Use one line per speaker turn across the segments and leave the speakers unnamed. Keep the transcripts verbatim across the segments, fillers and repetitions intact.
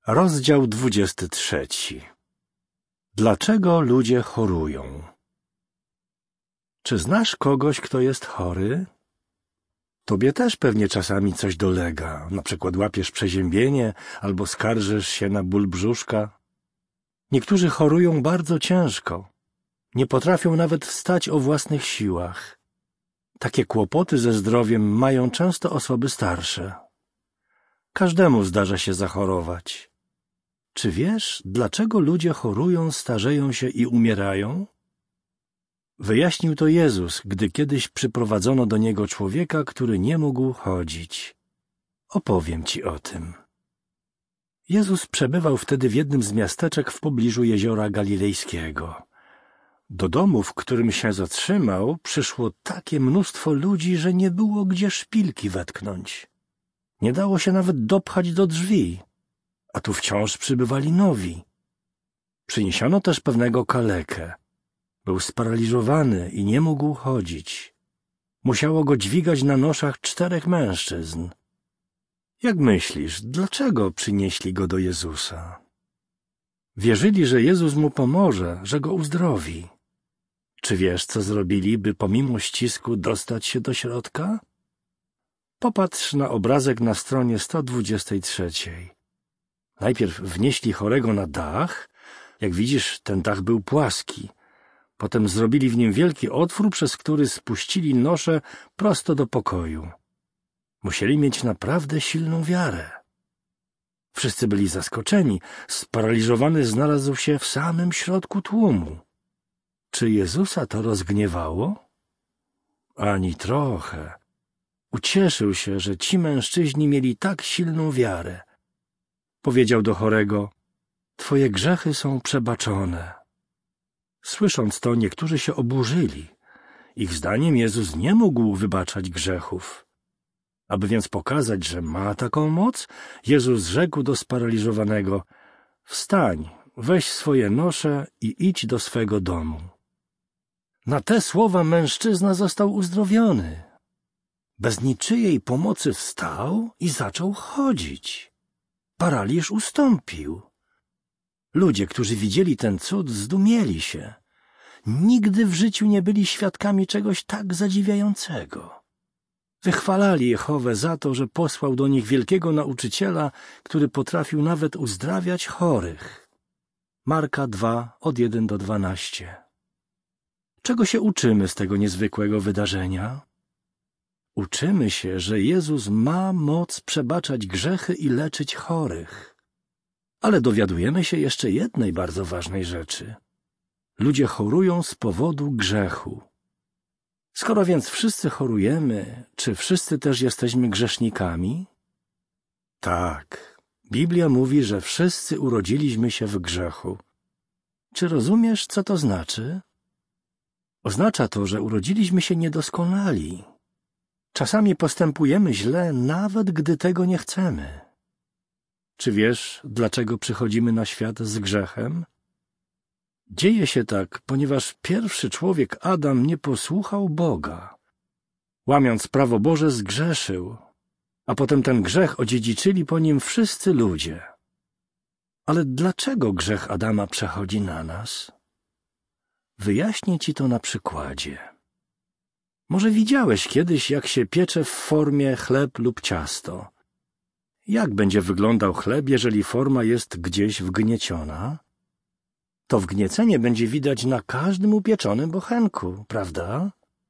Rozdział dwudziesty trzeci. Dlaczego ludzie chorują? Czy znasz kogoś, kto jest chory? Tobie też pewnie czasami coś dolega, na przykład łapiesz przeziębienie albo skarżysz się na ból brzuszka. Niektórzy chorują bardzo ciężko, nie potrafią nawet wstać o własnych siłach. Takie kłopoty ze zdrowiem mają często osoby starsze. Każdemu zdarza się zachorować. Czy wiesz, dlaczego ludzie chorują, starzeją się i umierają? Wyjaśnił to Jezus, gdy kiedyś przyprowadzono do Niego człowieka, który nie mógł chodzić. Opowiem Ci o tym. Jezus przebywał wtedy w jednym z miasteczek w pobliżu jeziora Galilejskiego. Do domu, w którym się zatrzymał, przyszło takie mnóstwo ludzi, że nie było gdzie szpilki wetknąć. Nie dało się nawet dopchać do drzwi, a tu wciąż przybywali nowi. Przyniesiono też pewnego kalekę. Był sparaliżowany i nie mógł chodzić. Musiało go dźwigać na noszach czterech mężczyzn. Jak myślisz, dlaczego przynieśli go do Jezusa? Wierzyli, że Jezus mu pomoże, że go uzdrowi. Czy wiesz, co zrobili, by pomimo ścisku dostać się do środka? Popatrz na obrazek na stronie sto dwudziestej trzeciej. Najpierw wnieśli chorego na dach. Jak widzisz, ten dach był płaski. Potem zrobili w nim wielki otwór, przez który spuścili nosze prosto do pokoju. Musieli mieć naprawdę silną wiarę. Wszyscy byli zaskoczeni. Sparaliżowany znalazł się w samym środku tłumu. Czy Jezusa to rozgniewało? Ani trochę. Ucieszył się, że ci mężczyźni mieli tak silną wiarę. Powiedział do chorego: Twoje grzechy są przebaczone. Słysząc to, niektórzy się oburzyli. Ich zdaniem Jezus nie mógł wybaczać grzechów. Aby więc pokazać, że ma taką moc, Jezus rzekł do sparaliżowanego: Wstań, weź swoje nosze i idź do swego domu. Na te słowa mężczyzna został uzdrowiony. Bez niczyjej pomocy wstał i zaczął chodzić. Paraliż ustąpił. Ludzie, którzy widzieli ten cud, zdumieli się. Nigdy w życiu nie byli świadkami czegoś tak zadziwiającego. Wychwalali Jehowę za to, że posłał do nich wielkiego nauczyciela, który potrafił nawet uzdrawiać chorych. Marka dwa, od jeden do dwunastu. Czego się uczymy z tego niezwykłego wydarzenia? Uczymy się, że Jezus ma moc przebaczać grzechy i leczyć chorych. Ale dowiadujemy się jeszcze jednej bardzo ważnej rzeczy. Ludzie chorują z powodu grzechu. Skoro więc wszyscy chorujemy, czy wszyscy też jesteśmy grzesznikami? Tak, Biblia mówi, że wszyscy urodziliśmy się w grzechu. Czy rozumiesz, co to znaczy? Oznacza to, że urodziliśmy się niedoskonali. Czasami postępujemy źle, nawet gdy tego nie chcemy. Czy wiesz, dlaczego przychodzimy na świat z grzechem? Dzieje się tak, ponieważ pierwszy człowiek Adam nie posłuchał Boga. Łamiąc prawo Boże, zgrzeszył, a potem ten grzech odziedziczyli po nim wszyscy ludzie. Ale dlaczego grzech Adama przechodzi na nas? Wyjaśnię ci to na przykładzie. Może widziałeś kiedyś, jak się piecze w formie chleb lub ciasto. Jak będzie wyglądał chleb, jeżeli forma jest gdzieś wgnieciona? To wgniecenie będzie widać na każdym upieczonym bochenku, prawda?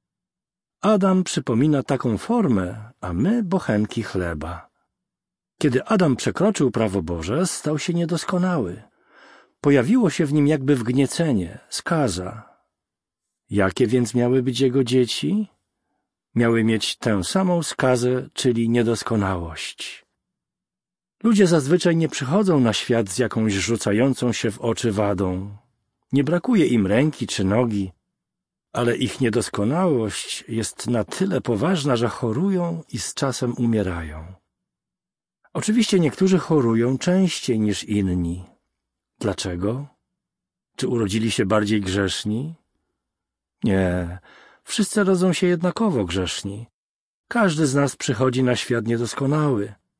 Adam przypomina taką formę, a my bochenki chleba. Kiedy Adam przekroczył prawo Boże, stał się niedoskonały. Pojawiło się w nim jakby wgniecenie, skaza. Jakie więc miały być jego dzieci? Miały mieć tę samą skazę, czyli niedoskonałość. Ludzie zazwyczaj nie przychodzą na świat z jakąś rzucającą się w oczy wadą. Nie brakuje im ręki czy nogi, ale ich niedoskonałość jest na tyle poważna, że chorują i z czasem umierają. Oczywiście niektórzy chorują częściej niż inni. Dlaczego? Czy urodzili się bardziej grzeszni? Nie, wszyscy rodzą się jednakowo grzeszni. Każdy z nas przychodzi na świat niedoskonały.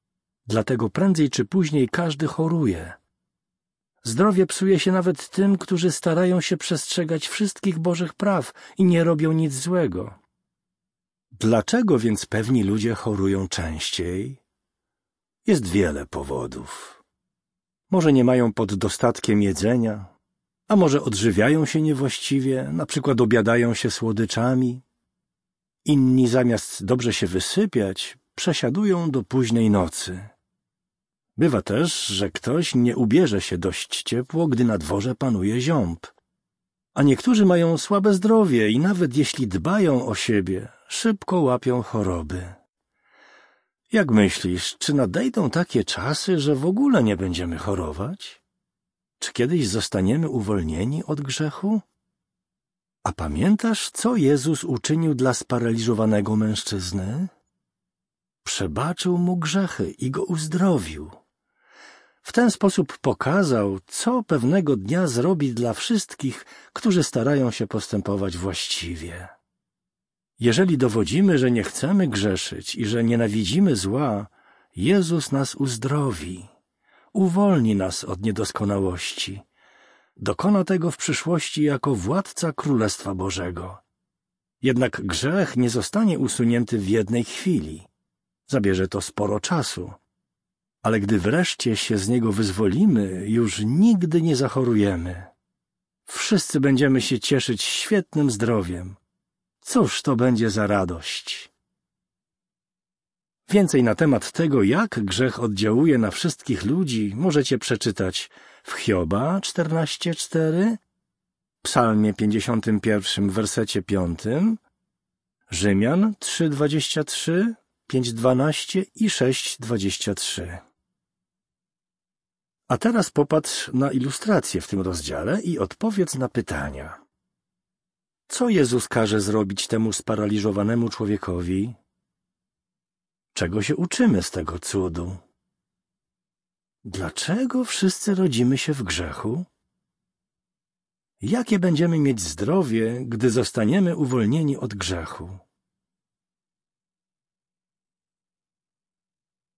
Dlatego prędzej czy później każdy choruje. Zdrowie psuje się nawet tym, którzy starają się przestrzegać wszystkich Bożych praw i nie robią nic złego. Dlaczego więc pewni ludzie chorują częściej? Jest wiele powodów. Może nie mają pod dostatkiem jedzenia, a może odżywiają się niewłaściwie, na przykład obiadają się słodyczami. Inni zamiast dobrze się wysypiać, przesiadują do późnej nocy. Bywa też, że ktoś nie ubierze się dość ciepło, gdy na dworze panuje ziąb. A niektórzy mają słabe zdrowie i nawet jeśli dbają o siebie, szybko łapią choroby. Jak myślisz, czy nadejdą takie czasy, że w ogóle nie będziemy chorować? Czy kiedyś zostaniemy uwolnieni od grzechu? A pamiętasz, co Jezus uczynił dla sparaliżowanego mężczyzny? Przebaczył mu grzechy i go uzdrowił. W ten sposób pokazał, co pewnego dnia zrobi dla wszystkich, którzy starają się postępować właściwie. Jeżeli dowodzimy, że nie chcemy grzeszyć i że nienawidzimy zła, Jezus nas uzdrowi, uwolni nas od niedoskonałości. Dokona tego w przyszłości jako władca Królestwa Bożego. Jednak grzech nie zostanie usunięty w jednej chwili. Zabierze to sporo czasu. Ale gdy wreszcie się z niego wyzwolimy, już nigdy nie zachorujemy. Wszyscy będziemy się cieszyć świetnym zdrowiem. Cóż to będzie za radość! Więcej na temat tego, jak grzech oddziałuje na wszystkich ludzi, możecie przeczytać w Hioba czternaście cztery, Psalmie pięćdziesiątym pierwszym, wersecie piątym, Rzymian trzy dwadzieścia trzy, pięć dwanaście i sześć dwadzieścia trzy. A teraz popatrz na ilustrację w tym rozdziale i odpowiedz na pytania. Co Jezus każe zrobić temu sparaliżowanemu człowiekowi? Czego się uczymy z tego cudu? Dlaczego wszyscy rodzimy się w grzechu? Jakie będziemy mieć zdrowie, gdy zostaniemy uwolnieni od grzechu?